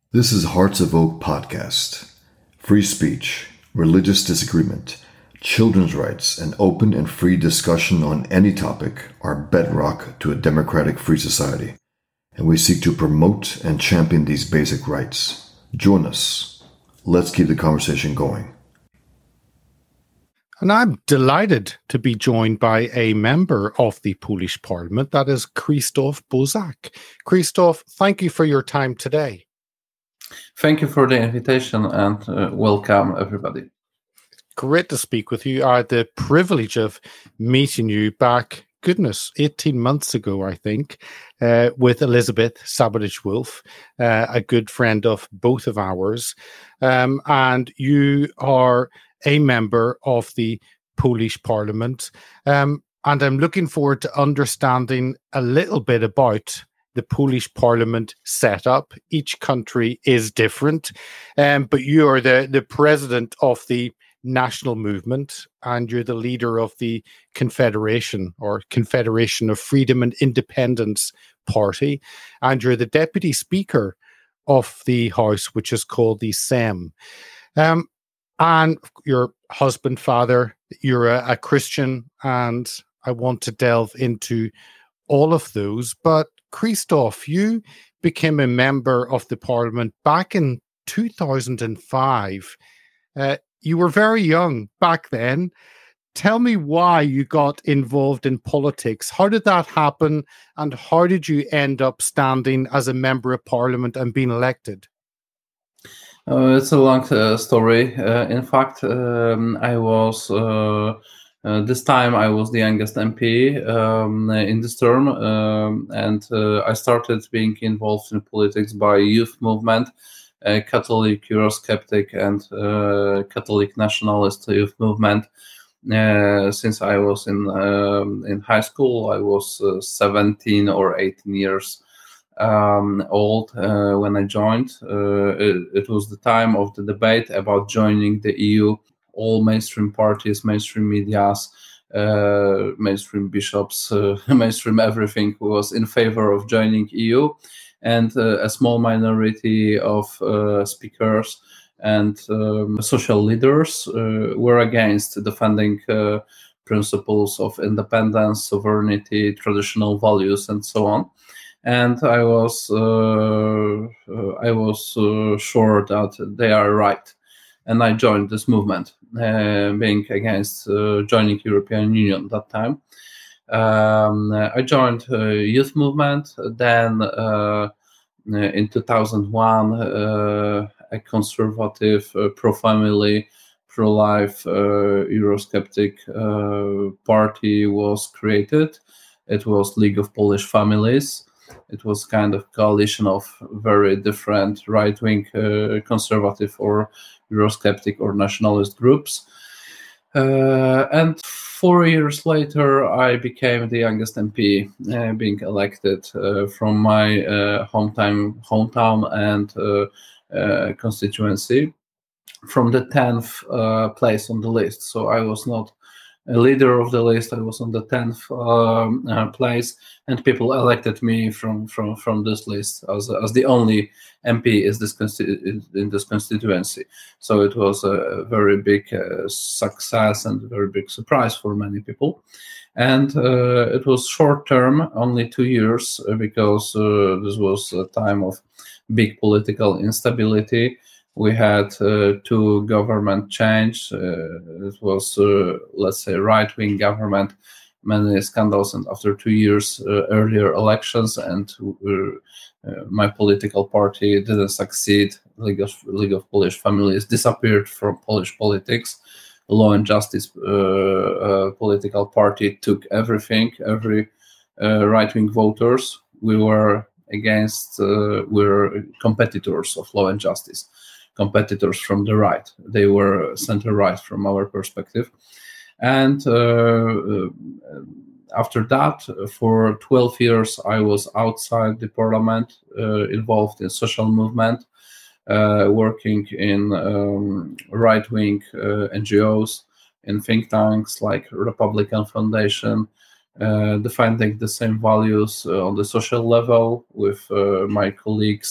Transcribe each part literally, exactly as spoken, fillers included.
This is Hearts of Oak Podcast. Free speech, religious disagreement, children's rights, and open and free discussion on any topic are bedrock to a democratic free society, and we seek to promote and champion these basic rights. Join us. Let's keep the conversation going. And I'm delighted to be joined by a member of the Polish Parliament, that is Krzysztof Bosak. Krzysztof, thank you for your time today. Thank you for the invitation and uh, welcome everybody. Great to speak with you. I had the privilege of meeting you back, goodness, eighteen months ago, I think, uh, with Elizabeth Sabodicz-Wolf, uh, a good friend of both of ours. Um, and you are a member of the Polish Parliament. Um, and I'm looking forward to understanding a little bit about the Polish Parliament setup. Each country is different, um, but you are the, the president of the national movement, and you're the leader of the Confederation or Confederation of Freedom and Independence Party, and you're the deputy speaker of the House, which is called the Sejm. Um, and your husband, father, you're a, a Christian, and I want to delve into all of those. But Krzysztof, you became a member of the Parliament back in two thousand five. Uh, you were very young back then. Tell me why you got involved in politics. How did that happen? And how did you end up standing as a member of Parliament and being elected? Uh, it's a long uh, story. Uh, in fact, um, I was... Uh, Uh, this time I was the youngest M P um, in this term, um, and uh, I started being involved in politics by youth movement, uh, Catholic Eurosceptic and uh, Catholic nationalist youth movement. Uh, since I was in um, in high school, I was uh, seventeen or eighteen years um, old uh, when I joined. Uh, it, it was the time of the debate about joining the E U. All mainstream parties, mainstream medias, uh, mainstream bishops, uh, mainstream everything was in favor of joining E U, and uh, a small minority of uh, speakers and um, social leaders uh, were against defending uh, principles of independence, sovereignty, traditional values, and so on. And I was uh, I was uh, sure that they are right. And I joined this movement, uh, being against uh, joining European Union at that time. Um, I joined uh, youth movement. Then uh, in two thousand one, uh, a conservative, uh, pro-family, pro-life, uh, Eurosceptic uh, party was created. It was League of Polish Families. It was kind of coalition of very different right-wing, uh, conservative or Eurosceptic or nationalist groups. Uh, and four years later, I became the youngest M P, uh, being elected uh, from my uh, hometown, hometown and uh, uh, constituency, from the tenth uh, place on the list. So I was not a leader of the list. I was on the tenth um, uh, place, and people elected me from from from this list as as the only M P is this consti- in this constituency. So it was a very big uh, success and a very big surprise for many people. And uh, it was short term, only two years, uh, because uh, this was a time of big political instability. We had uh, two government change. Uh, it was, uh, let's say, right-wing government, many scandals, and after two years, uh, earlier elections, and uh, uh, my political party didn't succeed. League of, League of Polish Families disappeared from Polish politics. Law and Justice uh, uh, political party took everything, every uh, right-wing voters. We were against, uh, we were competitors of Law and Justice. Competitors from the right. They were center-right from our perspective. And uh, after that, for twelve years, I was outside the parliament, uh, involved in social movement, uh, working in um, right-wing uh, N G Os, in think tanks like Republican Foundation, uh, defending the same values uh, on the social level with uh, my colleagues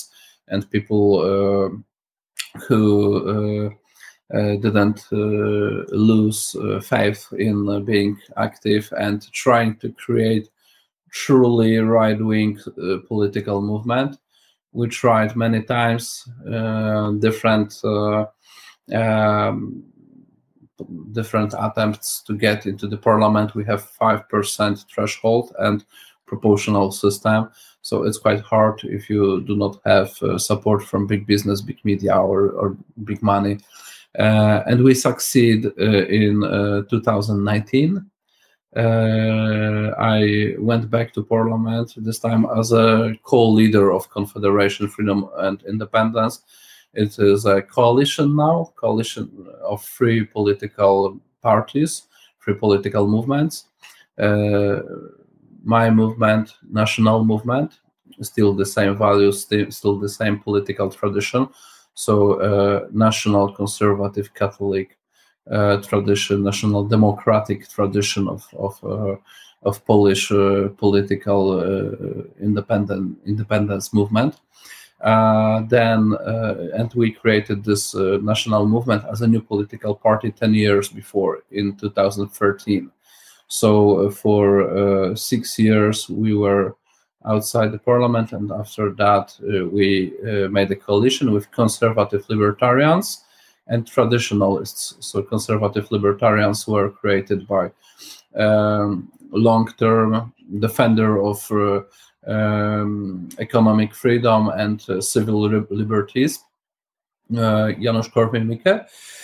and people uh, who uh, uh, didn't uh, lose uh, faith in uh, being active and trying to create truly right-wing uh, political movement. We tried many times, uh, different uh, um, different attempts to get into the parliament. We have five percent threshold and proportional system, so it's quite hard if you do not have uh, support from big business, big media, or, or big money. Uh, and we succeed uh, in uh, two thousand nineteen. Uh, I went back to parliament, this time as a co-leader of Confederation Freedom and Independence. It is a coalition now, coalition of three political parties, three political movements. Uh, my movement, National Movement, still the same values, still, still the same political tradition. So uh, National Conservative Catholic uh, tradition, National Democratic tradition of of, uh, of Polish uh, political uh, independent independence movement. Uh, then, uh, and we created this uh, national movement as a new political party ten years before, in two thousand thirteen. So uh, for uh, six years we were outside the parliament, and after that uh, we uh, made a coalition with conservative libertarians and traditionalists. So conservative libertarians were created by um, long-term defender of uh, Um, economic freedom and uh, civil li- liberties, uh, Janusz Korwin-Mikke.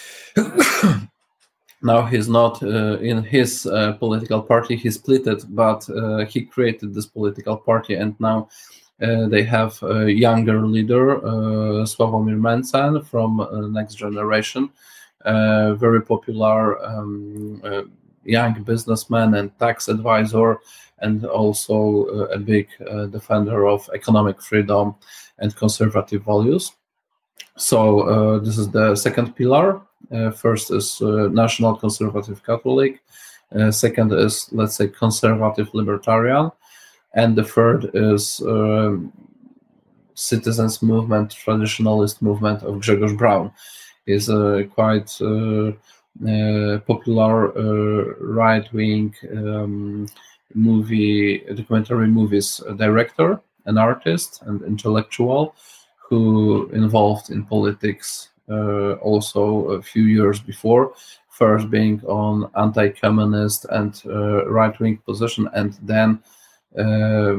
Now he's not uh, in his uh, political party, he split it, but uh, he created this political party, and now uh, they have a younger leader, uh, Sławomir Mencen from uh, Next Generation, uh, very popular um, uh, young businessman and tax advisor, and also uh, a big uh, defender of economic freedom and conservative values. So uh, this is the second pillar. Uh, first is uh, National Conservative Catholic. Uh, second is, let's say, Conservative Libertarian. And the third is uh, Citizens Movement, Traditionalist Movement of Grzegorz Braun. He's a quite uh, uh, popular uh, right-wing um, movie, documentary movies director, an artist and intellectual who involved in politics uh, also a few years before, first being on anti-communist and uh, right-wing position, and then uh,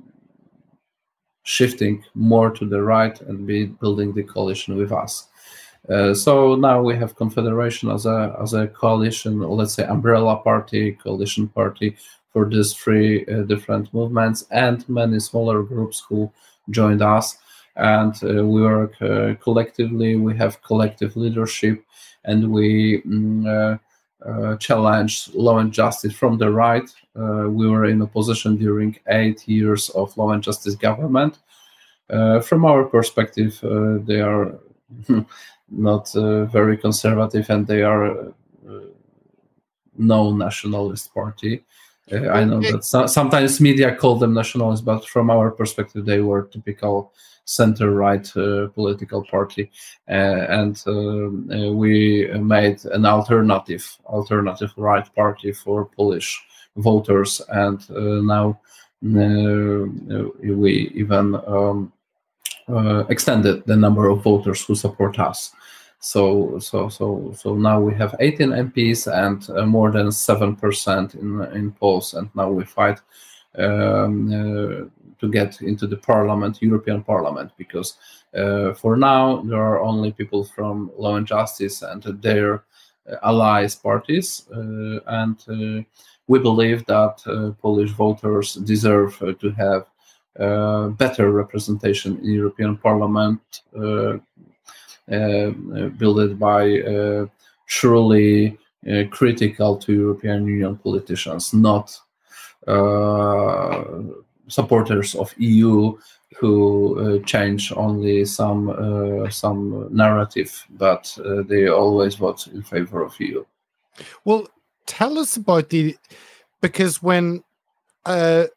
shifting more to the right and be building the coalition with us. Uh, so now we have Confederation as a as a coalition, let's say umbrella party, coalition party for these three uh, different movements, and many smaller groups who joined us. And uh, we work uh, collectively, we have collective leadership, and we mm, uh, uh, challenge law and justice from the right. Uh, we were in opposition during eight years of law and justice government. Uh, from our perspective, uh, they are not uh, very conservative, and they are uh, no nationalist party. Uh, I know that so, sometimes media call them nationalists, but from our perspective, they were typical center-right uh, political party, uh, and uh, uh, we made an alternative, alternative right party for Polish voters, and uh, now uh, we even um, uh, extended the number of voters who support us. So, so, so, so now we have eighteen M Ps and uh, more than seven percent in in polls, and now we fight um, uh, to get into the Parliament, European Parliament, because uh, for now there are only people from Law and Justice and their uh, allies parties, uh, and uh, we believe that uh, Polish voters deserve uh, to have uh, better representation in European Parliament. Uh, Uh, built by uh, truly uh, critical to European Union politicians, not uh, supporters of E U who uh, change only some uh, some narrative, but uh, they always vote in favor of E U. Well, tell us about the, because when uh,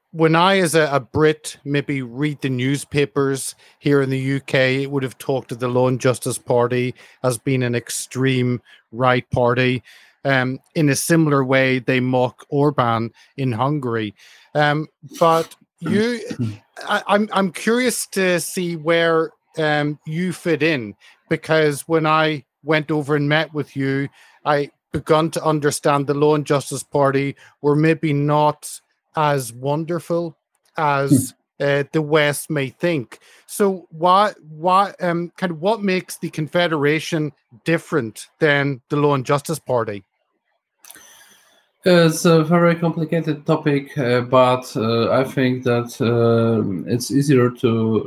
when I, as a, a Brit, maybe read the newspapers here in the U K, it would have talked of the Law and Justice Party as being an extreme right party. Um, in a similar way, they mock Orban in Hungary. Um, but you, I, I'm I'm curious to see where um, you fit in, because when I went over and met with you, I begun to understand the Law and Justice Party were maybe not as wonderful as uh, the West may think. So, what, what, um, kind of, what makes the Confederation different than the Law and Justice Party? It's a very complicated topic, uh, but uh, I think that uh, it's easier to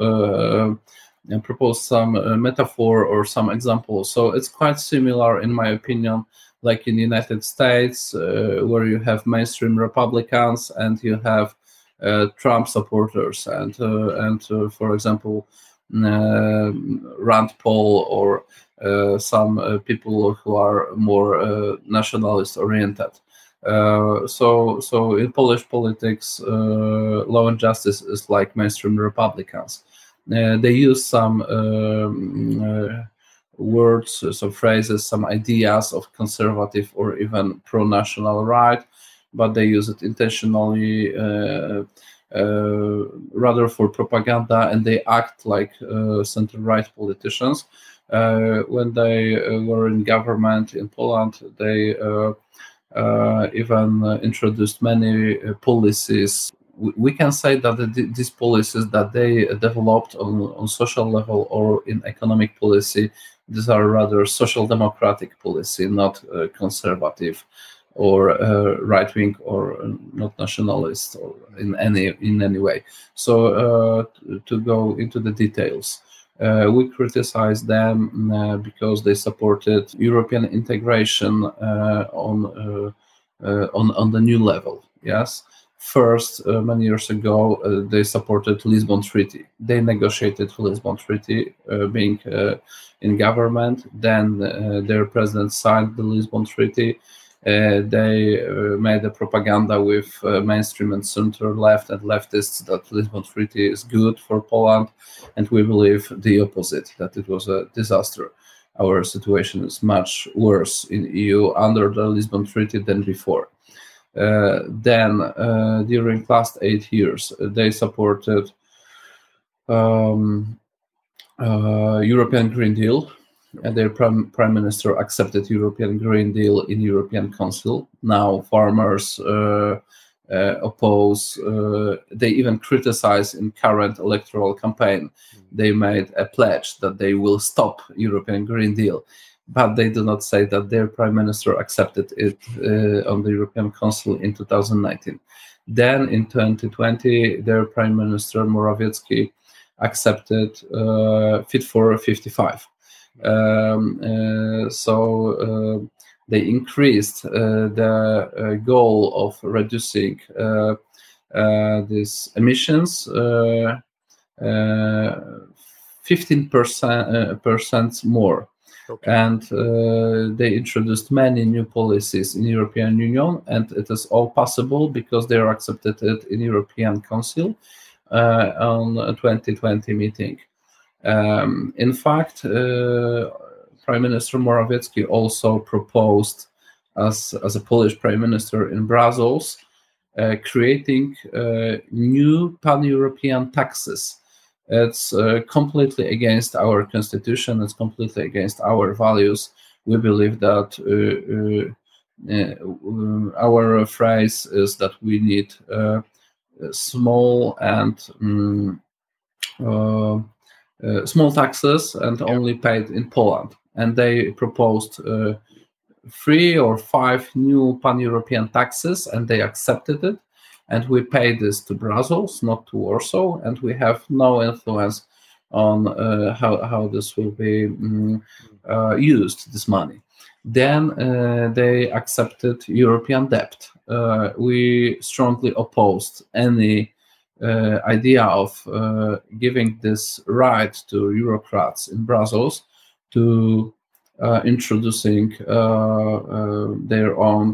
uh, propose some uh, metaphor or some example. So it's quite similar, in my opinion, like in the United States, uh, where you have mainstream Republicans and you have uh, Trump supporters, and uh, and uh, for example, uh, Rand Paul or uh, some uh, people who are more uh, nationalist oriented. Uh, so, so in Polish politics, uh, Law and Justice is like mainstream Republicans. Uh, they use some um, uh, words, some phrases, some ideas of conservative or even pro-national right, but they use it intentionally, uh, uh, rather for propaganda, and they act like uh, center-right politicians. Uh, when they uh, were in government in Poland, they uh, Uh, even uh, introduced many uh, policies. We, we can say that the, these policies that they developed on, on social level or in economic policy, these are rather social democratic policy, not uh, conservative or uh, right wing or not nationalist or in any in any way. So uh, to, to go into the details. Uh, we criticize them uh, because they supported European integration uh, on, uh, uh, on on the new level. Yes, first uh, many years ago uh, they supported Lisbon Treaty. They negotiated Lisbon Treaty, uh, being uh, in government. Then uh, their president signed the Lisbon Treaty. Uh, they uh, made a propaganda with uh, mainstream and center left and leftists that Lisbon Treaty is good for Poland, and we believe the opposite, that it was a disaster. Our situation is much worse in E U under the Lisbon Treaty than before. Uh, then, uh, during last eight years, they supported um, uh, European Green Deal. And their prime, prime minister accepted European Green Deal in European Council. Now farmers uh, uh, oppose, uh, they even criticize in current electoral campaign. They made a pledge that they will stop European Green Deal, but they do not say that their prime minister accepted it uh, on the European Council in two thousand nineteen. Then in twenty twenty, their prime minister Morawiecki accepted uh, Fit for fifty-five. Um, uh, so uh, they increased uh, the uh, goal of reducing uh, uh, these emissions uh, uh, fifteen percent uh, percent more. Okay. And uh, they introduced many new policies in European Union, and it is all possible because they are accepted in European Council uh, on a twenty twenty meeting. Um, in fact, uh, Prime Minister Morawiecki also proposed, as, as a Polish Prime Minister in Brussels, uh, creating uh, new pan-European taxes. It's uh, completely against our constitution. It's completely against our values. We believe that uh, uh, uh, our phrase is that we need uh, small and um, uh, Uh, small taxes and only paid in Poland. And they proposed uh, three or five new pan-European taxes, and they accepted it. And we paid this to Brussels, not to Warsaw, and we have no influence on uh, how, how this will be um, uh, used, this money. Then uh, they accepted European debt. Uh, we strongly opposed any Uh, idea of uh, giving this right to Eurocrats in Brussels to uh, introducing uh, uh, their own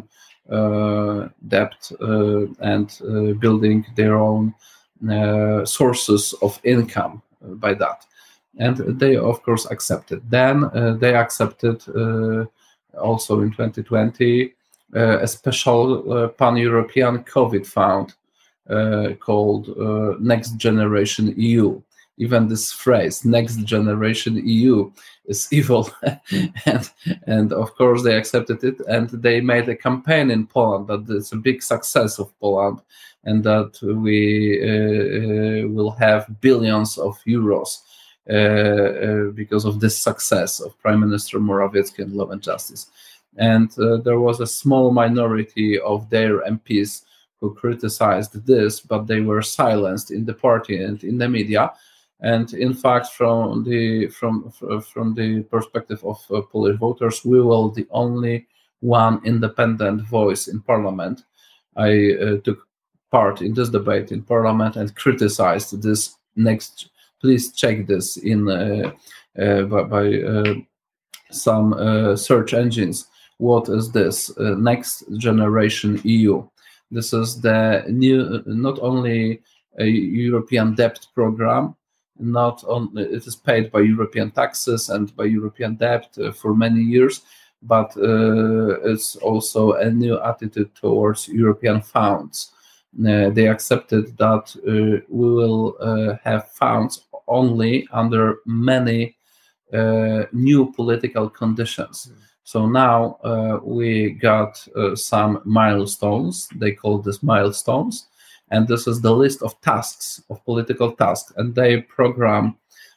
uh, debt uh, and uh, building their own uh, sources of income by that. And they, of course, accepted. Then uh, they accepted uh, also in twenty twenty uh, a special uh, pan-European COVID fund uh, called uh, Next Generation E U. Even this phrase, Next Generation E U, is evil. and, and of course, they accepted it. And they made a campaign in Poland that it's a big success of Poland and that we uh, uh, will have billions of euros uh, uh, because of this success of Prime Minister Morawiecki and Law and Justice. And uh, there was a small minority of their M Ps who criticized this, but they were silenced in the party and in the media. And in fact, from the from from the perspective of uh, Polish voters, we were the only one independent voice in Parliament. I uh, took part in this debate in Parliament and criticized this. Next, please check this in uh, uh, by, by uh, some uh, search engines. What is this uh, Next Generation E U? This is the new, not only a European debt program. Not only it is paid by European taxes and by European debt uh, for many years, but uh, it's also a new attitude towards European funds. Uh, they accepted that uh, we will uh, have funds only under many uh, new political conditions. Mm. So now uh, we got uh, some milestones. They call this milestones. And this is the list of tasks, of political tasks. And they program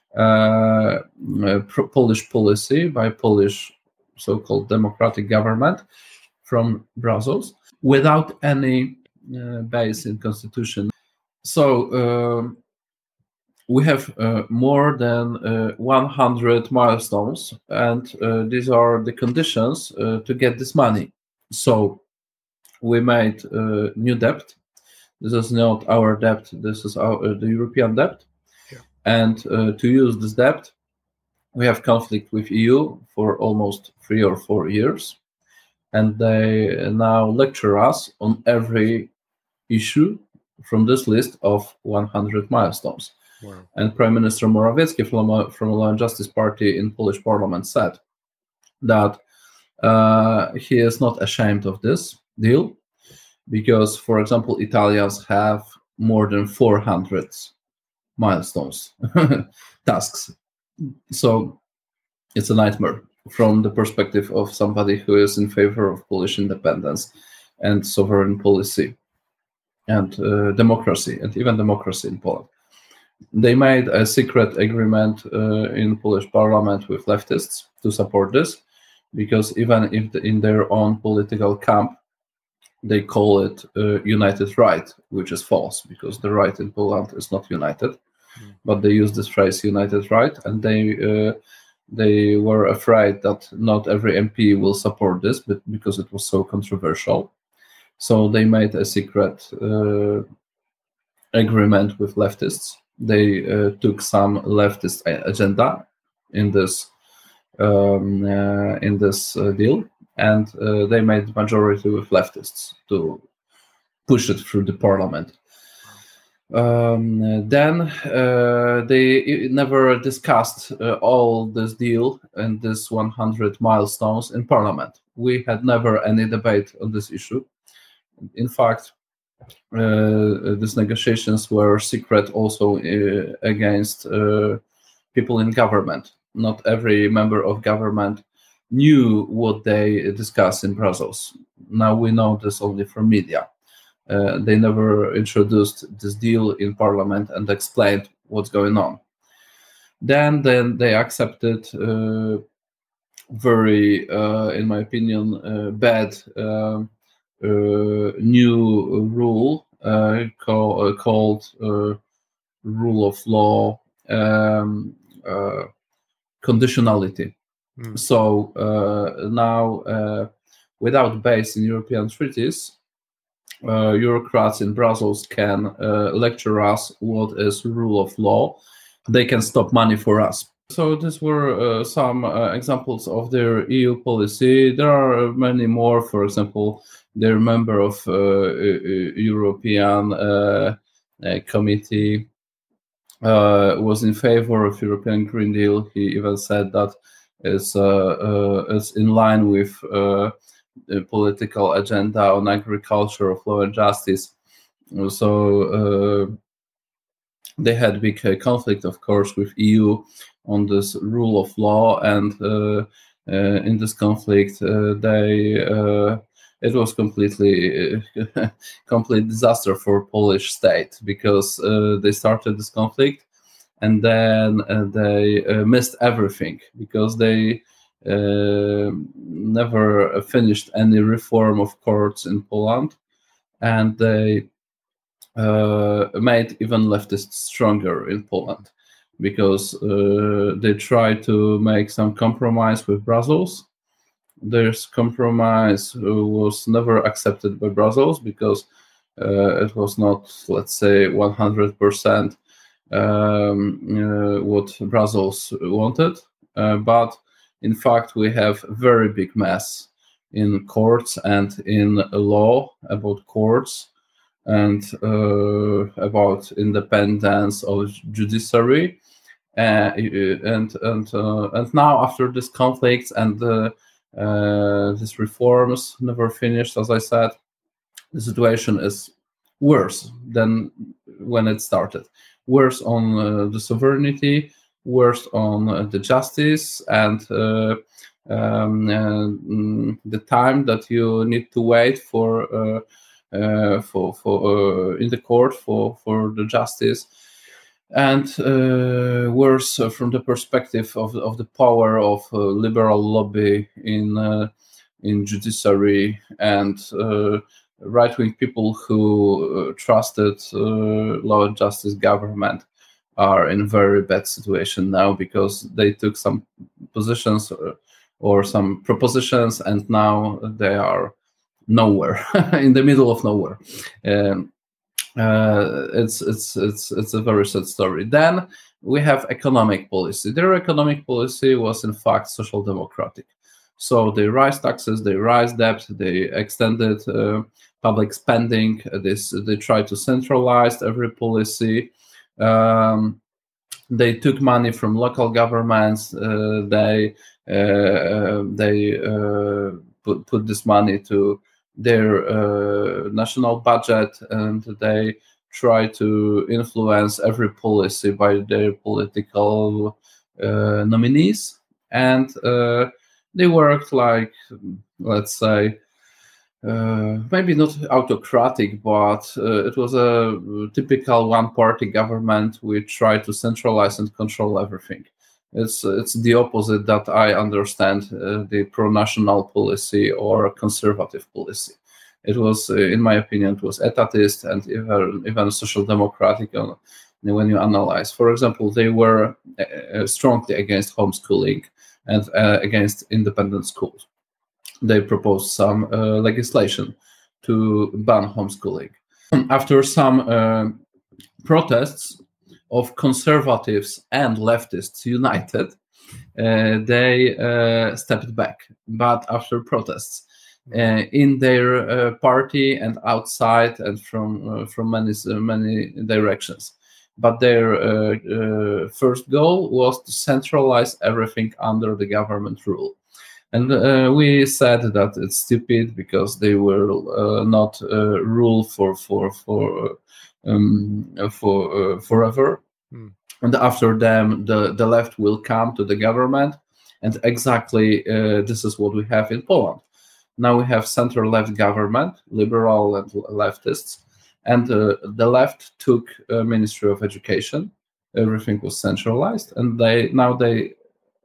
uh, uh, pro- Polish policy by Polish so-called democratic government from Brussels without any uh, base in constitution. So uh, we have uh, more than uh, one hundred milestones, and uh, these are the conditions uh, to get this money. So we made uh, new debt. This is not our debt. This is our uh, the European debt. Yeah. And uh, to use this debt, we have conflict with E U for almost three or four years. And they now lecture us on every issue from this list of one hundred milestones. Wow. And Prime Minister Morawiecki from, from the Law and Justice Party in Polish Parliament said that uh, he is not ashamed of this deal. Because, for example, Italians have more than four hundred milestones, tasks. So it's a nightmare from the perspective of somebody who is in favor of Polish independence and sovereign policy and uh, democracy, and even democracy in Poland. They made a secret agreement uh, in Polish parliament with leftists to support this, because even if the, in their own political camp, they call it uh, united right, which is false, because the right in Poland is not united. Mm. But they use this phrase united right, and they uh, they were afraid that not every M P will support this, but because it was so controversial. So they made a secret uh, agreement with leftists. They uh, took some leftist agenda in this um, uh, in this uh, deal. And uh, they made majority with leftists to push it through the parliament. Um, then uh, they never discussed uh, all this deal and this one hundred milestones in parliament. We had never any debate on this issue. In fact, uh, these negotiations were secret also uh, against uh, people in government. Not every member of government knew what they discussed in Brussels. Now we know this only from media. Uh, they never introduced this deal in parliament and explained what's going on. Then, then they accepted uh, very, uh, in my opinion, uh, bad uh, uh, new rule uh, call, uh, called uh, rule of law um, uh, conditionality. Mm. So uh, now, uh, without base in European treaties, uh, bureaucrats in Brussels can uh, lecture us what is rule of law. They can stop money for us. So these were uh, some uh, examples of their E U policy. There are many more. For example, they're member of uh, European uh, uh, Committee, uh, was in favor of European Green Deal. He even said that it's, uh, uh, it's in line with uh, the political agenda on agriculture, of law and justice. So uh, they had big uh, conflict, of course, with E U on this rule of law, and uh, uh, in this conflict, uh, they uh, it was completely uh, complete disaster for Polish state, because uh, they started this conflict, and then uh, they uh, missed everything, because they uh, never finished any reform of courts in Poland, and they uh, made even leftists stronger in Poland, because uh, they tried to make some compromise with Brussels. This compromise was never accepted by Brussels, because uh, it was not, let's say, one hundred percent um, uh, what Brussels wanted. Uh, but in fact, we have a very big mess in courts and in law about courts, and uh, about independence of judiciary, uh, and and uh, and now after this conflict and uh, uh, these reforms never finished, as I said, the situation is worse than when it started. Worse on uh, the sovereignty, worse on uh, the justice, and uh, um, uh, the time that you need to wait for. Uh, Uh, for for uh, in the court for for the justice, and uh, worse uh, from the perspective of of the power of uh, liberal lobby in uh, in judiciary, and uh, right-wing people who uh, trusted uh, law and justice government are in very bad situation now, because they took some positions or, or some propositions, and now they are nowhere, in the middle of nowhere. Um, uh, it's it's it's it's a very sad story. Then we have economic policy. Their economic policy was in fact social democratic. So they raised taxes, they raised debt, they extended uh, public spending. This they tried to centralize every policy. Um, they took money from local governments. Uh, they uh, they uh, put put this money to their uh, national budget, and they try to influence every policy by their political uh, nominees, and uh, they worked like, let's say, uh, maybe not autocratic, but uh, it was a typical one-party government which tried to centralize and control everything. It's it's the opposite that I understand uh, the pro-national policy or conservative policy. It was, uh, in my opinion, it was etatist and even even social democratic. Uh, when you analyze, for example, they were uh, strongly against homeschooling and uh, against independent schools. They proposed some uh, legislation to ban homeschooling. After some uh, protests of conservatives and leftists united, uh, they uh, stepped back. But after protests uh, in their uh, party and outside, and from uh, from many uh, many directions, but their uh, uh, first goal was to centralize everything under the government rule. And uh, we said that it's stupid, because they will uh, not uh, rule for for for. Um, for uh, forever, mm. And after them the, the left will come to the government, and exactly uh, this is what we have in Poland. Now we have center-left government, liberal and leftists, and uh, the left took a Ministry of Education. Everything was centralized, and they now they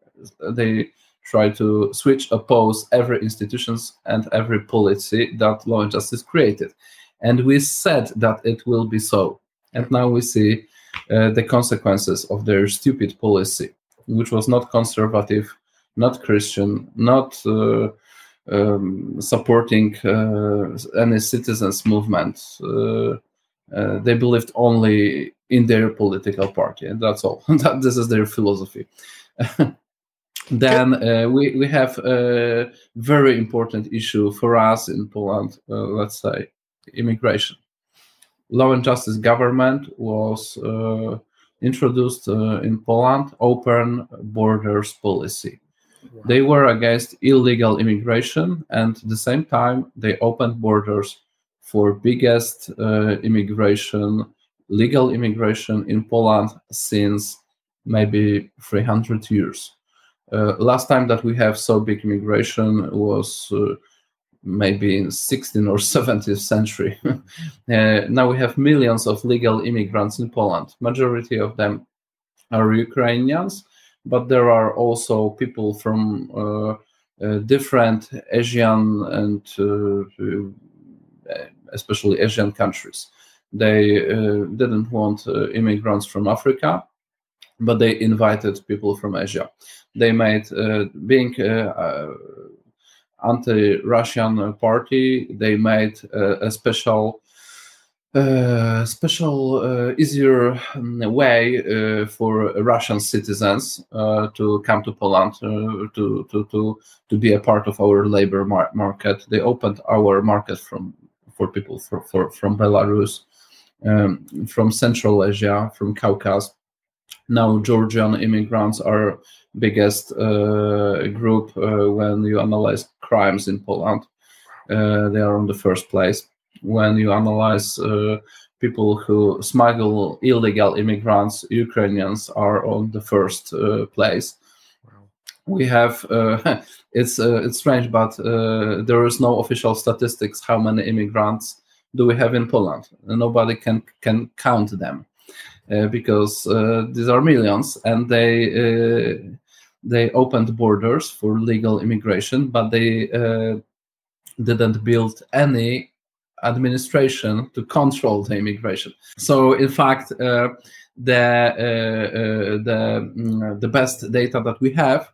they try to switch, oppose every institutions and every policy that Law and Justice created. And we said that it will be so. And now we see uh, the consequences of their stupid policy, which was not conservative, not Christian, not uh, um, supporting uh, any citizens' movement. Uh, uh, they believed only in their political party, and that's all. That this is their philosophy. Then uh, we, we have a very important issue for us in Poland, uh, let's say, immigration. Law and Justice government was uh, introduced uh, in Poland, open borders policy. Wow. They were against illegal immigration, and at the same time, they opened borders for biggest uh, immigration, legal immigration in Poland since maybe three hundred years. Uh, last time that we have so big immigration was uh, maybe in sixteenth or seventeenth century. uh, now we have millions of legal immigrants in Poland. Majority of them are Ukrainians, but there are also people from uh, uh, different Asian and uh, especially Asian countries. They uh, didn't want uh, immigrants from Africa, but they invited people from Asia. They made, uh, being uh, uh, anti-Russian party, they made uh, a special, uh, special, uh, easier way uh, for Russian citizens uh, to come to Poland uh, to to to to be a part of our labor mar- market. They opened our market from for people for, for from Belarus, um, from Central Asia, from Caucasus. Now Georgian immigrants are biggest uh, group uh, when you analyze crimes in Poland. Uh, they are on the first place. When you analyze uh, people who smuggle illegal immigrants, Ukrainians are on the first uh, place. Wow. We have, uh, it's uh, it's strange, but uh, there is no official statistics how many immigrants do we have in Poland. Nobody can can count them. Uh, because uh, these are millions, and they uh, they opened borders for legal immigration, but they uh, didn't build any administration to control the immigration. So, in fact, uh, the uh, uh, the mm, the best data that we have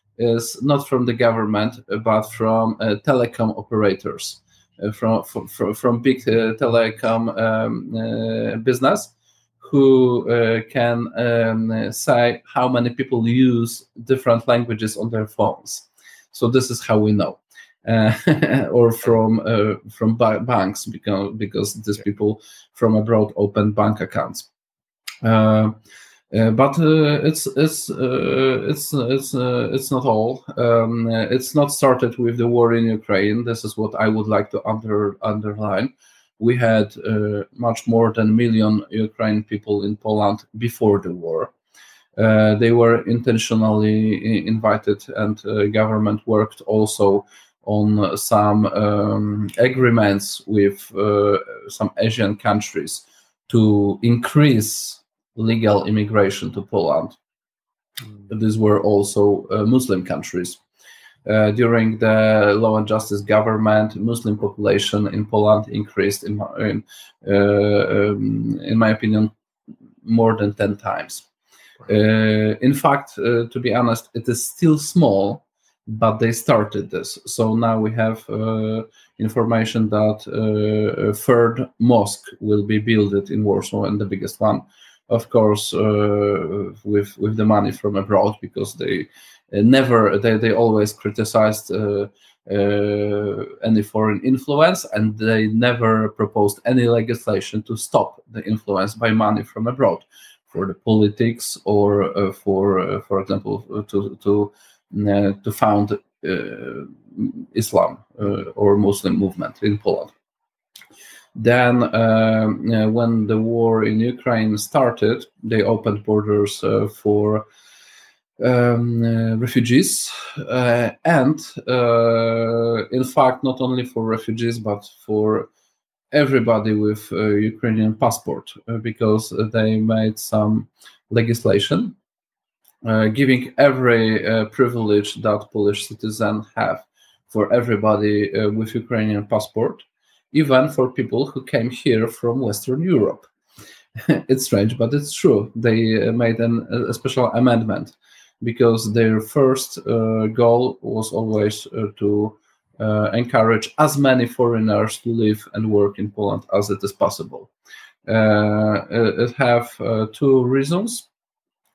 is not from the government, but from uh, telecom operators, uh, from, from from big uh, telecom um, uh, business, who uh, can um, say how many people use different languages on their phones. So this is how we know. Uh, or from uh, from ba- banks, because because these people from abroad open bank accounts. Uh, uh, but uh, it's it's uh, it's it's uh, it's not all. Um, it's not started with the war in Ukraine. This is what I would like to under underline. We had uh, much more than a million Ukrainian people in Poland before the war. Uh, they were intentionally invited, and uh, government worked also on some um, agreements with uh, some Asian countries to increase legal immigration to Poland. Mm. These were also uh, Muslim countries. Uh, during the Law and Justice government, Muslim population in Poland increased, in, in, uh, um, in my opinion, more than ten times. Uh, in fact, uh, to be honest, it is still small, but they started this. So now we have uh, information that uh, a third mosque will be built in Warsaw, and the biggest one, of course, uh, with with the money from abroad, because they uh, never they they always criticized uh, uh, any foreign influence, and they never proposed any legislation to stop the influence by money from abroad for the politics, or uh, for uh, for example to to uh, to found uh, Islam uh, or Muslim movement in Poland. Then, uh, uh, when the war in Ukraine started, they opened borders uh, for um, uh, refugees, uh, and uh, in fact, not only for refugees, but for everybody with uh, Ukrainian passport, uh, because they made some legislation uh, giving every uh, privilege that Polish citizens have for everybody uh, with Ukrainian passport, even for people who came here from Western Europe. It's strange, but it's true. They uh, made an, a special amendment because their first uh, goal was always uh, to uh, encourage as many foreigners to live and work in Poland as it is possible. Uh, it have uh, two reasons.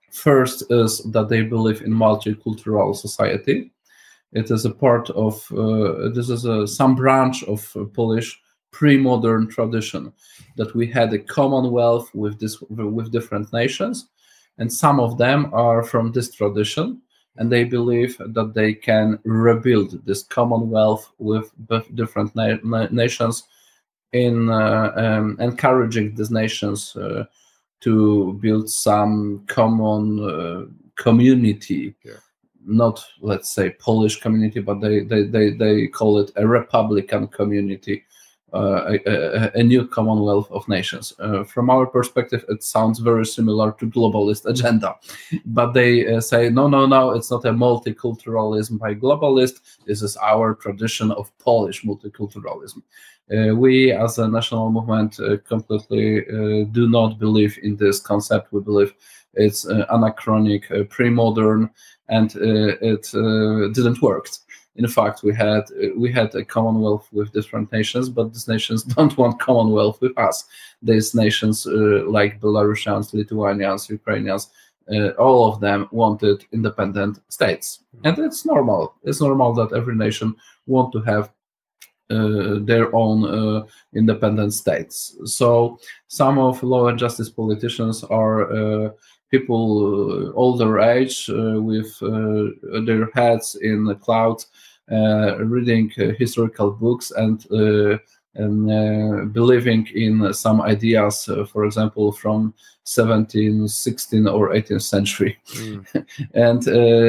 First is that they believe in multicultural society. It is a part of, uh, this is a, some branch of uh, Polish pre-modern tradition, that we had a commonwealth with this with different nations, and some of them are from this tradition, and they believe that they can rebuild this commonwealth with different na- na- nations, in uh, um, encouraging these nations uh, to build some common uh, community. Yeah. Not, let's say, Polish community, but they they they, they call it a republican community, uh, a, a, a new commonwealth of nations. Uh, from our perspective, it sounds very similar to globalist agenda, but they uh, say no, no, no, it's not a multiculturalism by globalist. This is our tradition of Polish multiculturalism. Uh, we, as a national movement, uh, completely uh, do not believe in this concept. We believe it's uh, anachronic, uh, pre-modern, and uh, it uh, didn't work. In fact, we had uh, we had a commonwealth with different nations, but these nations don't want commonwealth with us. These nations, uh, like Belarusians, Lithuanians, Ukrainians, uh, all of them wanted independent states, and it's normal. It's normal that every nation want to have Uh, their own uh, independent states. So some of law and justice politicians are uh, people uh, older age uh, with uh, their heads in the clouds, uh, reading uh, historical books and uh, and uh, believing in some ideas, uh, for example, from seventeenth, sixteenth, or eighteenth century. Mm. And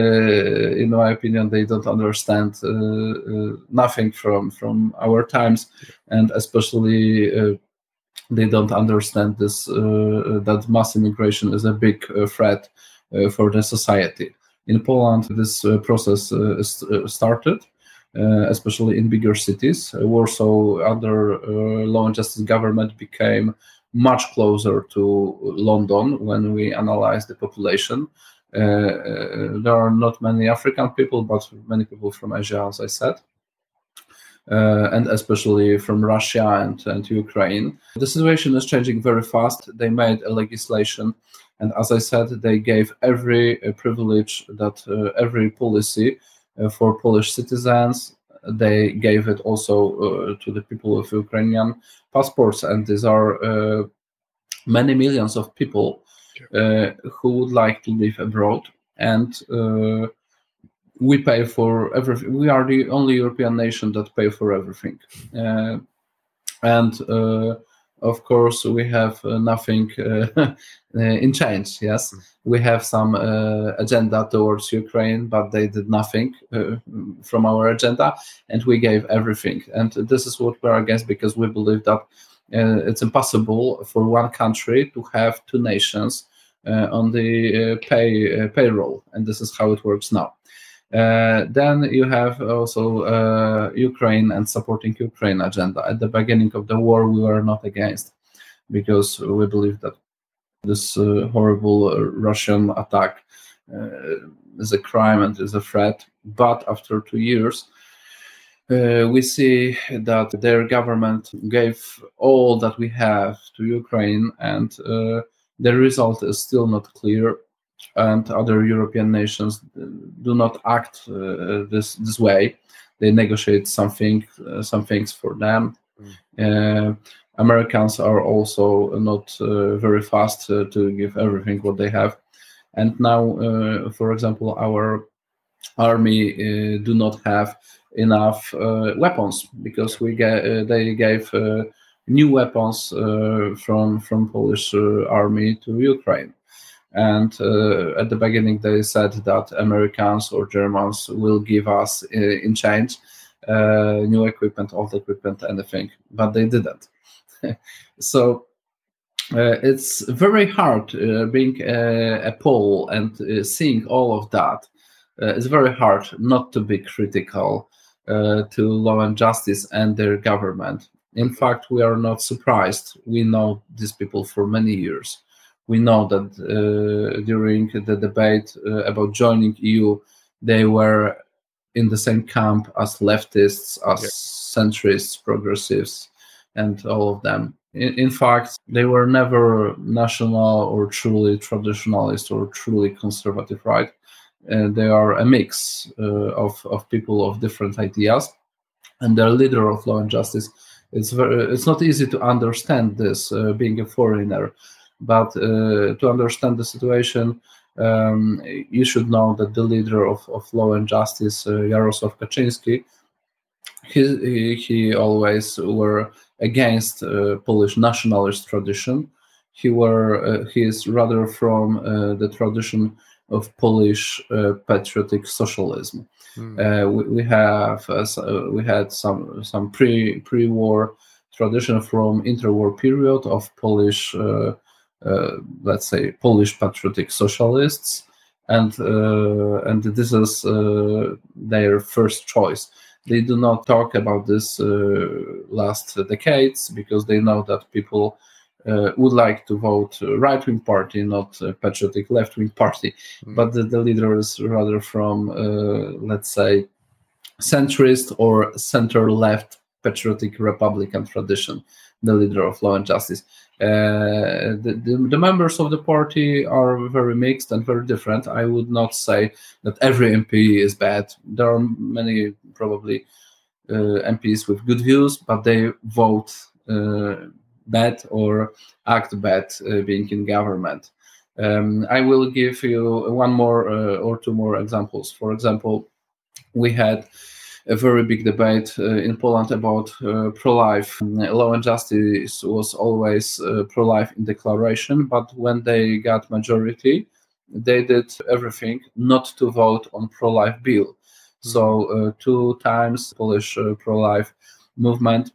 uh, in my opinion, they don't understand uh, uh, nothing from, from our times, and especially uh, they don't understand this uh, that mass immigration is a big uh, threat uh, for the society. In Poland, this uh, process uh, is, uh, started. Uh, especially in bigger cities. Uh, Warsaw, under uh, law and justice government, became much closer to London when we analyzed the population. Uh, uh, there are not many African people, but many people from Asia, as I said, uh, and especially from Russia and, and Ukraine. The situation is changing very fast. They made a legislation, and as I said, they gave every uh, privilege that uh, every policy Uh, for Polish citizens. They gave it also uh, to the people with Ukrainian passports, and these are uh, many millions of people uh, who would like to live abroad, and uh, we pay for everything. We are the only European nation that pay for everything, uh, and uh, of course we have uh, nothing uh, in change. Yes, we have some uh, agenda towards Ukraine, but they did nothing uh, from our agenda, and we gave everything. And this is what we're against, because we believe that uh, it's impossible for one country to have two nations uh, on the uh, pay uh, payroll, and this is how it works now. Uh, then you have also uh, Ukraine and supporting Ukraine agenda. At the beginning of the war, we were not against, because we believe that this uh, horrible uh, Russian attack uh, is a crime and is a threat. But after two years, uh, we see that their government gave all that we have to Ukraine, and uh, the result is still not clear. And other European nations do not act uh, this this way. They negotiate something, uh, some things for them. Mm. Uh, Americans are also not uh, very fast uh, to give everything what they have. And now, uh, for example, our army uh, do not have enough uh, weapons, because we ga- uh, they gave uh, new weapons uh, from from Polish uh, army to Ukraine. And uh, at the beginning, they said that Americans or Germans will give us uh, in change uh, new equipment, old equipment, anything, but they didn't. So uh, it's very hard uh, being a, a Pole and uh, seeing all of that. Uh, it's very hard not to be critical uh, to law and justice and their government. In fact, we are not surprised. We know these people for many years. We know that uh, during the debate uh, about joining E U, they were in the same camp as leftists, as yeah. centrists, progressives, and all of them. In, in fact, they were never national or truly traditionalist or truly conservative, right? Uh, they are a mix uh, of, of people of different ideas. And their leader of Law and Justice, it's very, it's not easy to understand this, uh, being a foreigner. But uh, to understand the situation, um, you should know that the leader of, of Law and Justice, uh, Jarosław Kaczyński, he, he, he always were against uh, Polish nationalist tradition. He were uh, he is rather from uh, the tradition of Polish uh, patriotic socialism. Mm. Uh, we, we have uh, we had some some pre pre war tradition from interwar period of Polish uh, uh, let's say Polish patriotic socialists, and uh, and this is uh, their first choice. They do not talk about this uh, last decades because they know that people uh, would like to vote right-wing party, not a patriotic left-wing party. Mm. But the, the leader is rather from, uh, let's say, centrist or center-left patriotic Republican tradition, the leader of Law and Justice. Uh, the, the, the members of the party are very mixed and very different. I would not say that every M P is bad. There are many probably uh, M Ps with good views, but they vote uh, bad or act bad uh, being in government. Um, I will give you one more uh, or two more examples. For example, we had a very big debate uh, in Poland about uh, pro-life. Law and Justice was always uh, pro-life in declaration, but when they got majority, they did everything not to vote on pro-life bill. Mm-hmm. So uh, two times Polish uh, pro-life movement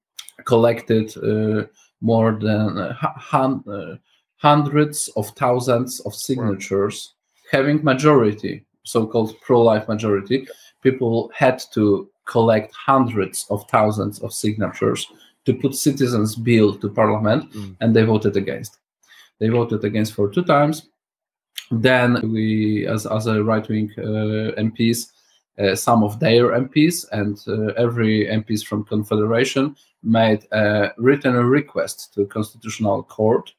collected uh, more than uh, hun- uh, hundreds of thousands of signatures, wow. having majority, so-called pro-life majority. People had to collect hundreds of thousands of signatures to put citizens' bill to parliament, mm. and they voted against. They voted against for two times. Then we, as, as a right-wing uh, M Ps, uh, some of their M Ps and uh, every M Ps from Confederation made a written request to Constitutional Court.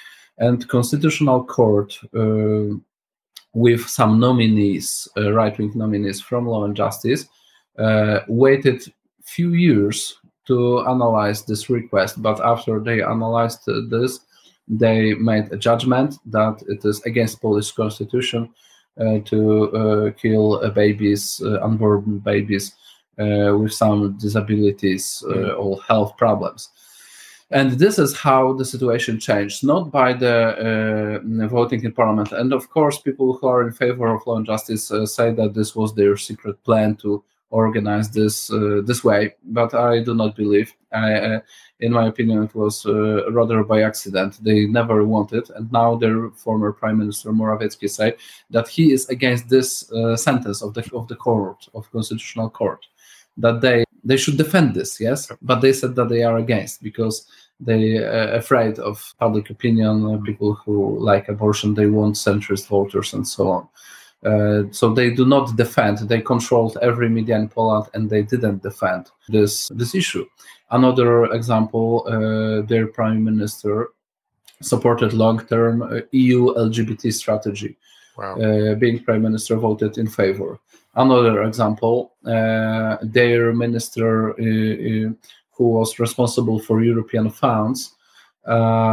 And Constitutional Court uh, with some nominees, uh, right-wing nominees from Law and Justice, uh, waited few years to analyze this request. But after they analyzed uh, this, they made a judgment that it is against Polish constitution uh, to uh, kill uh, babies, uh, unborn babies uh, with some disabilities uh, or health problems. And this is how the situation changed, not by the uh, voting in parliament. And of course, people who are in favor of Law and Justice uh, say that this was their secret plan to organize this uh, this way. But I do not believe. I, uh, in my opinion, it was uh, rather by accident. They never wanted. And now their former Prime Minister Morawiecki said that he is against this uh, sentence of the of the court, of Constitutional Court, that they they should defend this, yes, but they said that they are against because they are afraid of public opinion, uh, people who like abortion, they want centrist voters and so on. Uh, so they do not defend, they controlled every media in Poland and they didn't defend this, this issue. Another example, uh, their prime minister supported long-term uh, E U L G B T strategy. Wow. Uh, being prime minister voted in favor. Another example, uh, their minister uh, uh, who was responsible for European funds uh,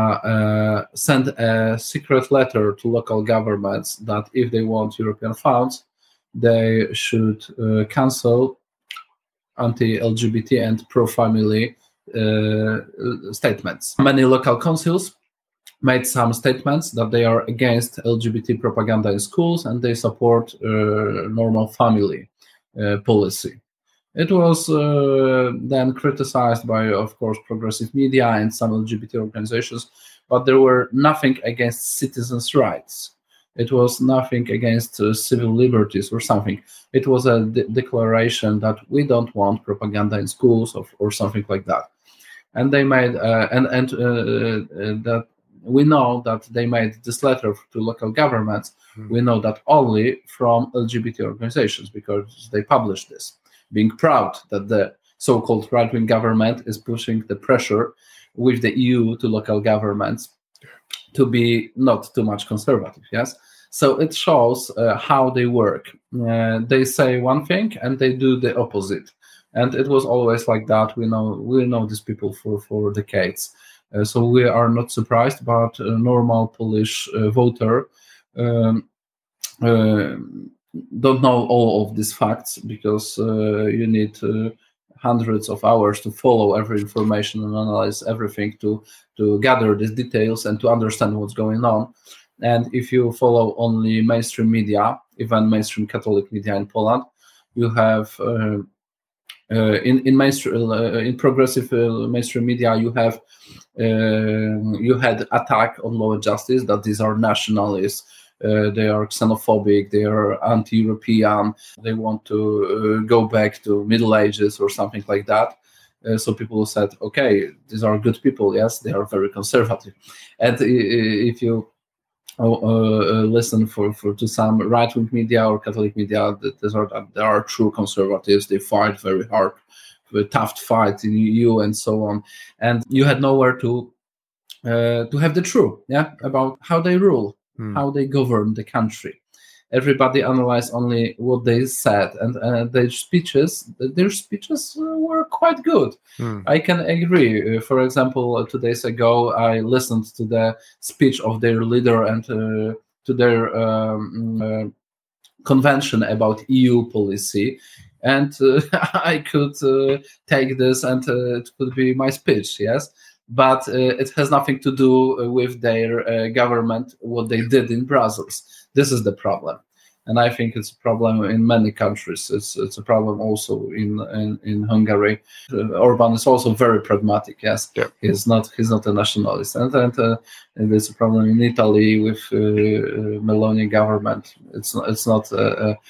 uh, sent a secret letter to local governments that if they want European funds, they should uh, cancel anti-L G B T and pro-family uh, statements. Many local councils made some statements that they are against L G B T propaganda in schools and they support uh, normal family uh, policy. It was uh, then criticized by, of course, progressive media and some L G B T organizations, but there were nothing against citizens' rights. It was nothing against uh, civil liberties or something. It was a de- declaration that we don't want propaganda in schools or, or something like that. And they made, uh, and, and uh, uh, that we know that they made this letter to local governments. Mm. We know that only from L G B T organizations because they published this, being proud that the so-called right-wing government is pushing the pressure with the E U to local governments to be not too much conservative. Yes. So it shows uh, how they work. Uh, they say one thing and they do the opposite, and it was always like that. We know we know these people for for decades, uh, so we are not surprised. But a normal Polish uh, voter um, uh, don't know all of these facts, because uh, you need uh, hundreds of hours to follow every information and analyze everything to to gather these details and to understand what's going on. And if you follow only mainstream media, even mainstream Catholic media in Poland, you have uh, uh, in in mainstream uh, in progressive uh, mainstream media you have uh, you had attack on Law and Justice, that these are nationalists, uh, they are xenophobic, they are anti-European, they want to uh, go back to Middle Ages or something like that. Uh, so people said, okay, these are good people. Yes, they are very conservative. And if you Uh, uh, listen for, for to some right-wing media or Catholic media, that are there are true conservatives. They fight very hard, a tough fight in E U and so on. And you had nowhere to uh, to have the truth, yeah, about how they rule, hmm. how they govern the country. Everybody analyzed only what they said, and uh, their speeches, their speeches were quite good. Hmm. I can agree. Uh, for example, uh, two days ago, I listened to the speech of their leader and uh, to their um, uh, convention about E U policy, and uh, I could uh, take this and uh, it could be my speech, yes. But uh, it has nothing to do with their uh, government, what they did in Brussels. This is the problem, and I think it's a problem in many countries. It's it's a problem also in in, in Hungary. Uh, Orban is also very pragmatic. Yes, yeah. he's not he's not a nationalist, and and, uh, and there's a problem in Italy with uh, uh, Meloni government. It's not, it's not a, a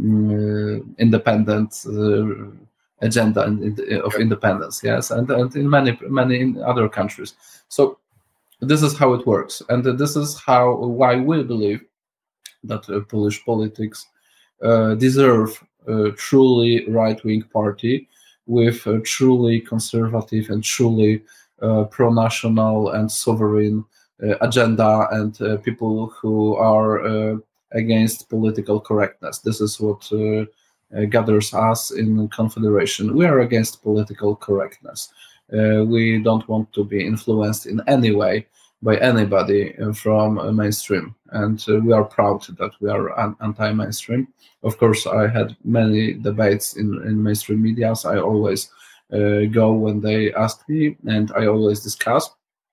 uh, independent uh, agenda in, in, of yeah. independence. Yes, and and in many many in other countries. So this is how it works, and this is how why we believe that uh, Polish politics uh, deserve a truly right-wing party with a truly conservative and truly uh, pro-national and sovereign uh, agenda, and uh, people who are uh, against political correctness. This is what uh, uh, gathers us in Confederation. We are against political correctness. Uh, we don't want to be influenced in any way by anybody from uh, mainstream, and uh, we are proud that we are an- anti-mainstream. Of course, I had many debates in, in mainstream medias. I always uh, go when they ask me, and I always discuss.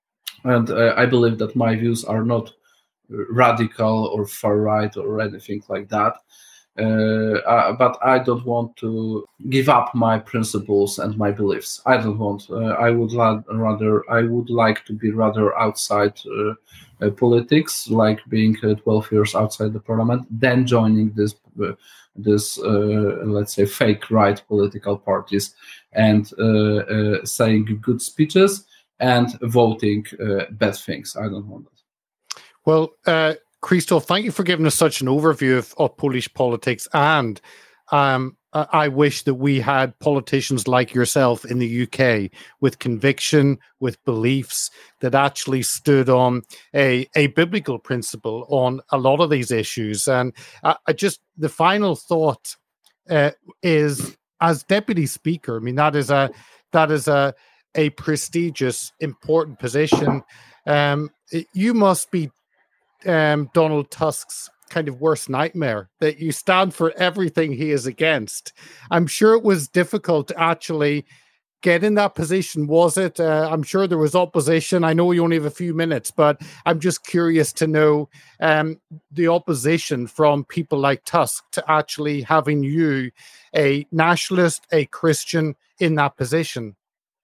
And uh, I believe that my views are not radical or far right or anything like that. Uh, uh, but I don't want to give up my principles and my beliefs. I don't want. Uh, I would la- rather. I would like to be rather outside uh, uh, politics, like being uh, twelve years outside the parliament, than joining this, uh, this uh, let's say, fake right political parties and uh, uh, saying good speeches and voting uh, bad things. I don't want that. Well. Uh... Krzysztof, thank you for giving us such an overview of, of Polish politics, and um, I wish that we had politicians like yourself in the U K with conviction, with beliefs that actually stood on a, a biblical principle on a lot of these issues. And I, I just, the final thought uh, is, as Deputy Speaker, I mean, that is a that is a a prestigious, important position. Um, you must be Um, Donald Tusk's kind of worst nightmare, that you stand for everything he is against. I'm sure it was difficult to actually get in that position, was it? Uh, I'm sure there was opposition. I know you only have a few minutes, but I'm just curious to know um, the opposition from people like Tusk to actually having you, a nationalist, a Christian, in that position.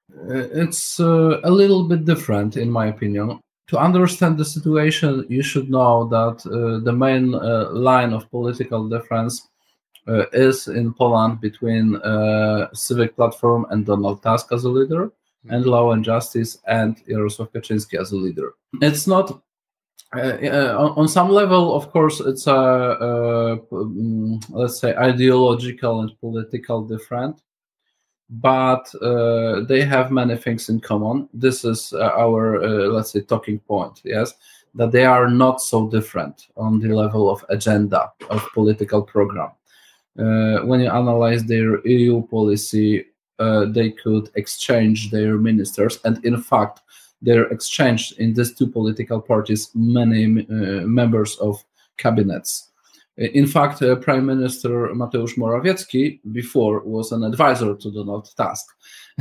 Uh, it's uh, a little bit different, in my opinion. To understand the situation, you should know that uh, the main uh, line of political difference uh, is in Poland between uh, Civic Platform and Donald Tusk as a leader, mm-hmm. and Law and Justice and Jarosław Kaczyński as a leader. It's not, uh, uh, on some level, of course, it's a, a um, let's say, ideological and political different. but uh, they have many things in common. This is uh, our, uh, let's say, talking point, yes, that they are not so different on the level of agenda, of political program. Uh, when you analyze their E U policy, uh, they could exchange their ministers, and in fact, they're exchanged in these two political parties many uh, members of cabinets. In fact, uh, Prime Minister Mateusz Morawiecki before was an advisor to Donald Tusk.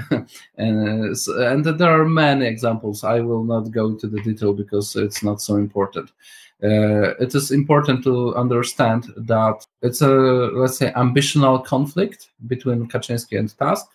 and, uh, and there are many examples. I will not go into the detail because it's not so important. Uh, it is important to understand that it's a, let's say, ambitional conflict between Kaczynski and Tusk.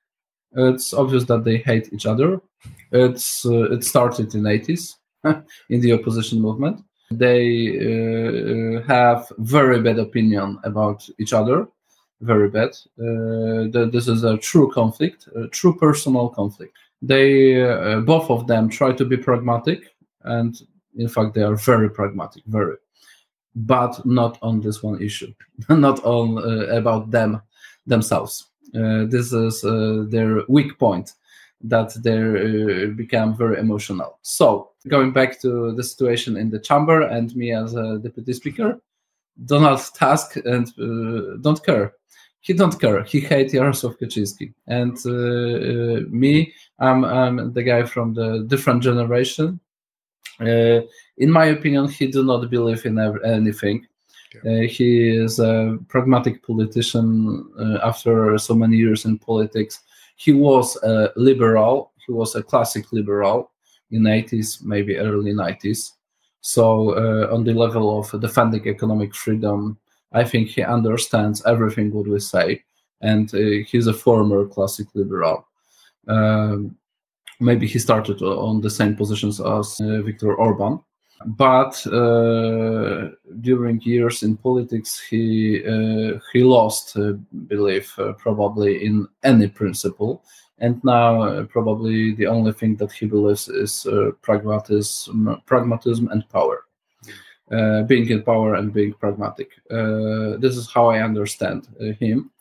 It's obvious that they hate each other. It's uh, it started in the eighties in the opposition movement. They uh, have very bad opinion about each other, very bad. Uh, the, this is a true conflict, a true personal conflict. They uh, both of them try to be pragmatic, and in fact they are very pragmatic, very, but not on this one issue, not on uh, about them themselves. Uh, this is uh, their weak point, that they uh, become very emotional. So, going back to the situation in the chamber and me as a deputy speaker, Donald Tusk and uh, don't care. He don't care. He hates Jarosław Kaczyński. And uh, uh, me, I'm, I'm the guy from the different generation. Uh, in my opinion, he do not believe in ev- anything. Uh, he is a pragmatic politician uh, after so many years in politics. He was a liberal. He was a classic liberal in the eighties, maybe early nineties. So uh, on the level of defending economic freedom, I think he understands everything what we say. And uh, he's a former classic liberal. Um, maybe he started on the same positions as uh, Viktor Orban. But uh, during years in politics, he uh, he lost uh, belief uh, probably in any principle, and now uh, probably the only thing that he believes is uh, pragmatism, pragmatism and power, uh, being in power and being pragmatic. Uh, this is how I understand uh, him.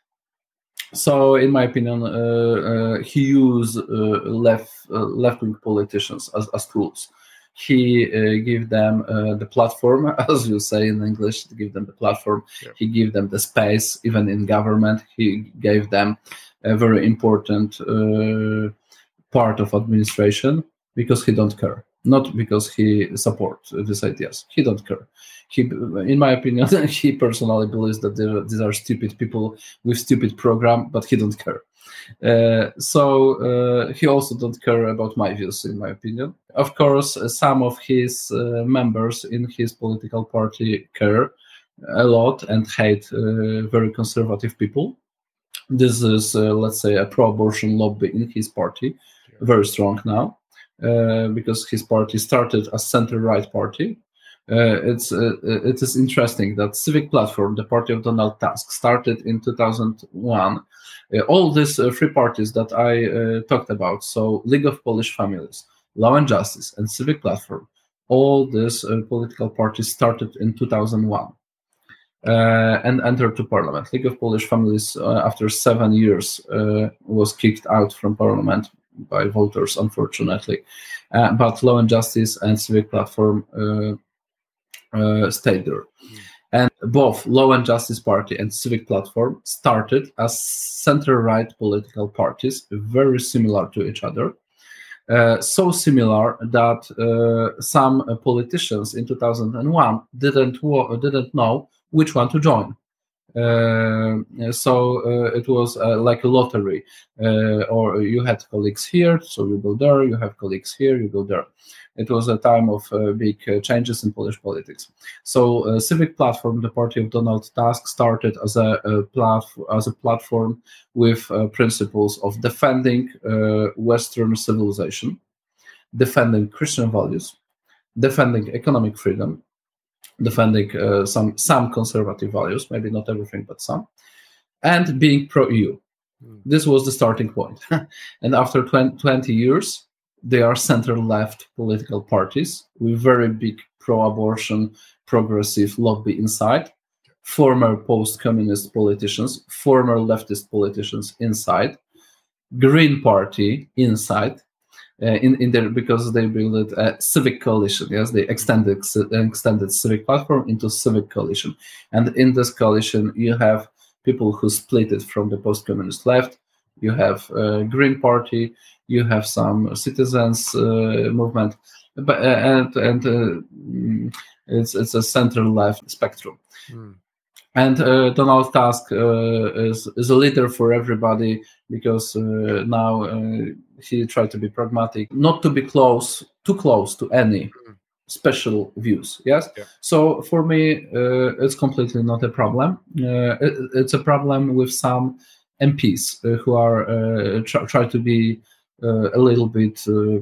So, in my opinion, uh, uh, he used uh, left uh, left-wing politicians as, as tools. He uh, gave them uh, the platform, as you say in English, to give them the platform. Yeah. He gave them the space, even in government. He gave them a very important uh, part of administration because he don't care, not because he supports these ideas. He don't care. He, in my opinion, he personally believes that these are stupid people with stupid program, but he don't care. Uh, so uh, he also don't care about my views, in my opinion. Of course, uh, some of his uh, members in his political party care a lot and hate uh, very conservative people. This is, uh, let's say, a pro-abortion lobby in his party, very strong now, uh, because his party started as center-right party. Uh, it's uh, it is interesting that Civic Platform, the party of Donald Tusk, started in two thousand one. Uh, all these uh, three parties that I uh, talked about, so League of Polish Families, Law and Justice, and Civic Platform, all these uh, political parties started in two thousand one uh, and entered to parliament. League of Polish Families, uh, after seven years, uh, was kicked out from parliament by voters, unfortunately. Uh, but Law and Justice and Civic Platform uh, Uh, stayed there. Mm. And both Law and Justice Party and Civic Platform started as center-right political parties, very similar to each other. Uh, so similar that uh, some uh, politicians in two thousand one didn't wa- didn't know which one to join. Uh, so uh, it was uh, like a lottery, uh, or you had colleagues here, so you go there, you have colleagues here, you go there. It was a time of uh, big uh, changes in Polish politics. So uh, Civic Platform, the party of Donald Tusk, started as a, a, plat- as a platform with uh, principles of defending uh, Western civilization, defending Christian values, defending economic freedom, defending uh, some, some conservative values, maybe not everything, but some, and being pro-E U. Mm. This was the starting point. And after twenty years, they are center-left political parties with very big pro-abortion, progressive lobby inside, former post-communist politicians, former leftist politicians inside, Green Party inside. Uh, in in there because they built a civic coalition. Yes, they extended extended civic platform into civic coalition, and in this coalition you have people who split it from the post-communist left. You have uh, Green Party. You have some citizens uh, movement, but uh, and and uh, it's it's a center left spectrum. Mm. And uh, Donald Tusk uh, is is a leader for everybody because uh, now uh, he tried to be pragmatic, not to be close, too close to any special views. Yes. Yeah. So for me, uh, it's completely not a problem. Uh, it, it's a problem with some M Ps uh, who are uh, try, try to be uh, a little bit uh,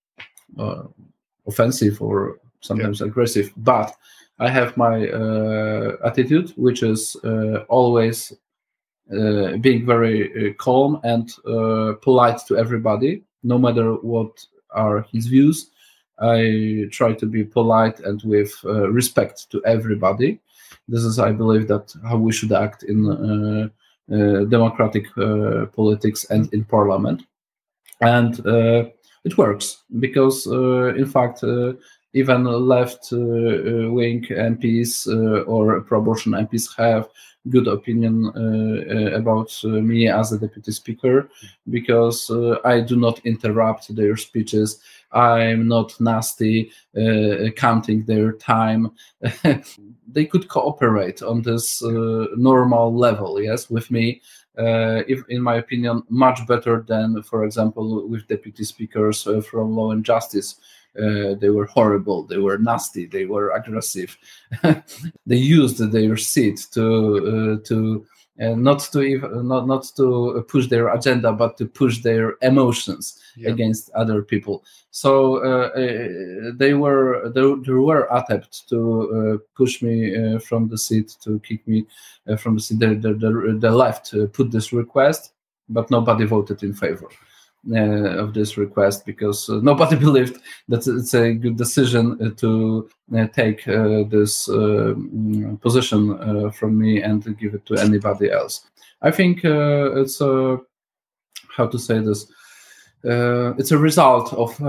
uh, offensive or sometimes yeah. aggressive, but I have my uh, attitude, which is uh, always uh, being very uh, calm and uh, polite to everybody, no matter what are his views. I try to be polite and with uh, respect to everybody. This is, I believe, that how we should act in uh, uh, democratic uh, politics and in parliament. And uh, it works because, uh, in fact, uh, even left-wing uh, M Ps uh, or pro-abortion M Ps have good opinion uh, uh, about uh, me as a deputy speaker because uh, I do not interrupt their speeches. I'm not nasty, uh, counting their time. They could cooperate on this uh, normal level, yes, with me. Uh, if, in my opinion, much better than, for example, with deputy speakers uh, from Law and Justice. Uh, they were horrible, they were nasty, they were aggressive. They used their seat to uh, to uh, not to even, not not to push their agenda, but to push their emotions yeah. against other people. So uh, uh, they were they, they were attempts to uh, push me uh, from the seat, to kick me uh, from the seat. The, the, the, the left uh, put this request, but nobody voted in favor. Uh, of this request because uh, nobody believed that it's a good decision uh, to uh, take uh, this uh, position uh, from me and to give it to anybody else. I think uh, it's a, how to say this, uh, it's a result of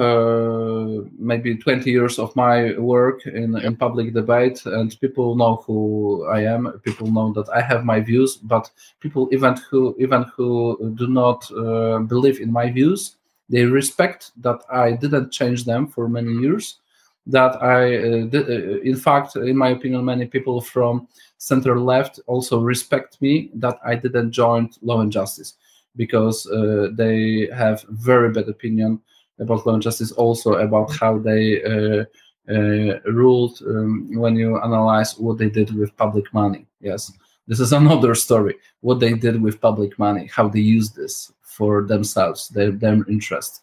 uh, maybe twenty years of my work in, in public debate, and people know who I am. People know that I have my views, but people even who even who do not uh, believe in my views, they respect that I didn't change them for many years. That I, uh, did, uh, in fact, in my opinion, many people from center left also respect me that I didn't join Law and Justice. Because uh, they have very bad opinion about Law and Justice, also about how they uh, uh, ruled um, when you analyze what they did with public money. Yes, this is another story. What they did with public money, how they used this for themselves, their, their interest.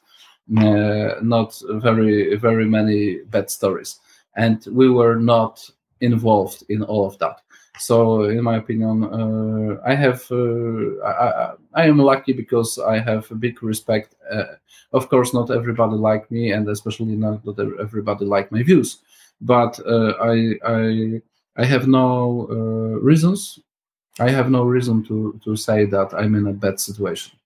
Uh, not very, very many bad stories. And we were not involved in all of that. So, in my opinion, uh, I have uh, I, I am lucky because I have a big respect. Uh, of course, not everybody like me, and especially not that everybody like my views. But uh, I I I have no uh, reasons. I have no reason to to say that I'm in a bad situation.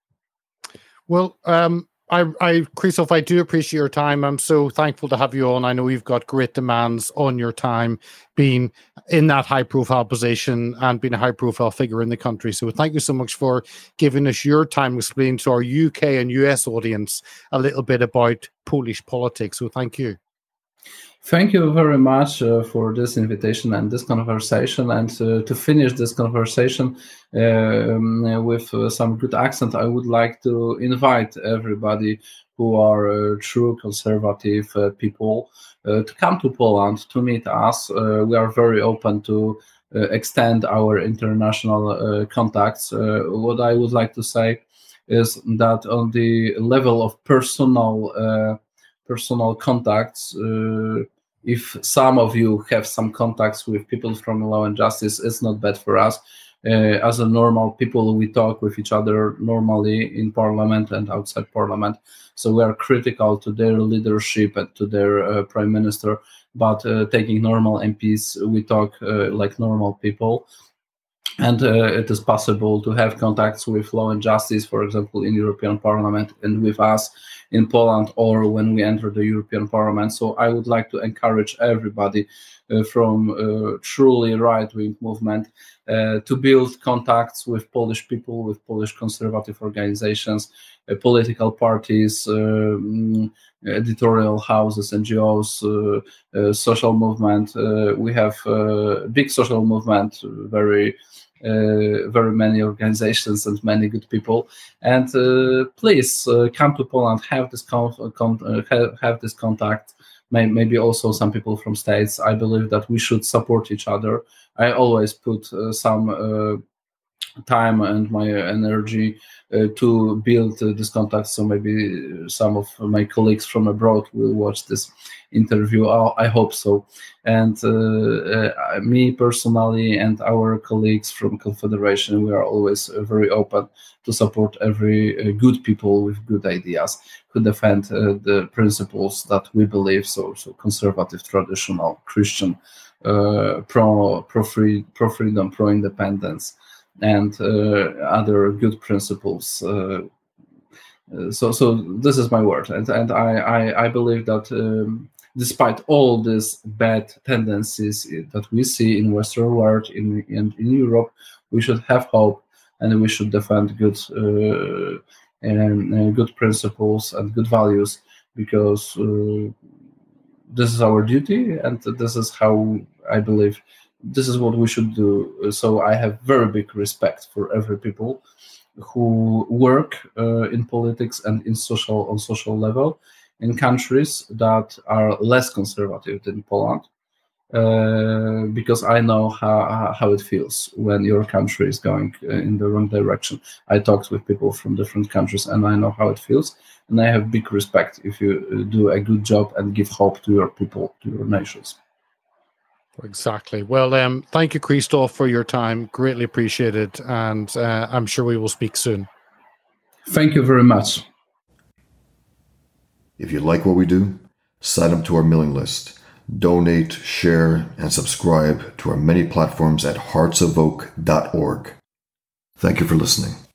Well, um, I, I, Krzysztof, I do appreciate your time. I'm so thankful to have you on. I know you've got great demands on your time, being in that high-profile position and being a high-profile figure in the country. So thank you so much for giving us your time, explaining to our U K and U S audience a little bit about Polish politics. So thank you. Thank you very much uh, for this invitation and this conversation. And uh, to finish this conversation uh, um, with uh, some good accent, I would like to invite everybody who are uh, true conservative uh, people uh, to come to Poland to meet us. Uh, we are very open to uh, extend our international uh, contacts. Uh, what I would like to say is that on the level of personal uh, personal contacts, uh, if some of you have some contacts with people from Law and Justice, it's not bad for us. Uh, as a normal people, we talk with each other normally in Parliament and outside Parliament. So we are critical to their leadership and to their uh, Prime Minister, but uh, taking normal M Ps, we talk uh, like normal people. And uh, it is possible to have contacts with Law and Justice, for example, in European Parliament, and with us in Poland, or when we enter the European Parliament. So I would like to encourage everybody uh, from uh, truly right-wing movement uh, to build contacts with Polish people, with Polish conservative organizations, uh, political parties, um, editorial houses, N G Os, uh, uh, social movement. Uh, we have a uh, big social movement, very Uh, very many organizations and many good people, and uh, please uh, come to Poland, have this con- con- uh, have, have this contact. May- maybe also some people from states. I believe that we should support each other. I always put uh, some uh, time and my energy uh, to build uh, this contact. So maybe some of my colleagues from abroad will watch this interview. I hope so. And uh, uh, me personally and our colleagues from Confederation, we are always uh, very open to support every uh, good people with good ideas who defend uh, the principles that we believe. So, so conservative, traditional, Christian, uh, pro pro free, pro freedom, pro independence, and uh, other good principles. Uh, uh, so, so this is my word, and and I I, I believe that um, despite all these bad tendencies that we see in Western world, in in, in Europe, we should have hope, and we should defend good uh, and uh, good principles and good values, because uh, this is our duty, and this is how I believe. This is what we should do. So I have very big respect for every people who work uh, in politics and in social on social level in countries that are less conservative than Poland, uh, because I know how how it feels when your country is going in the wrong direction. I talked with people from different countries, and I know how it feels, and I have big respect if you do a good job and give hope to your people, to your nations. Exactly. Well, um, thank you, Krzysztof, for your time. Greatly appreciated. And uh, I'm sure we will speak soon. Thank you very much. If you like what we do, sign up to our mailing list, donate, share, and subscribe to our many platforms at hearts of oak dot org. Thank you for listening.